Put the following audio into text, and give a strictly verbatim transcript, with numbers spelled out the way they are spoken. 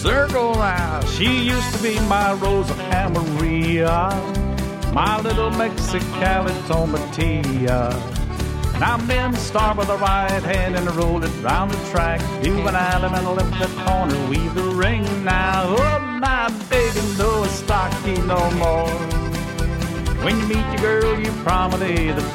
Circle now, she used to be my Rosa Maria, my little Mexicali tomatia. And I'm in the star by the right hand and roll it round the track. Do an alley and lift the corner, weave the ring now. Oh, my baby, no stocky no more. When you meet your girl, you promenade the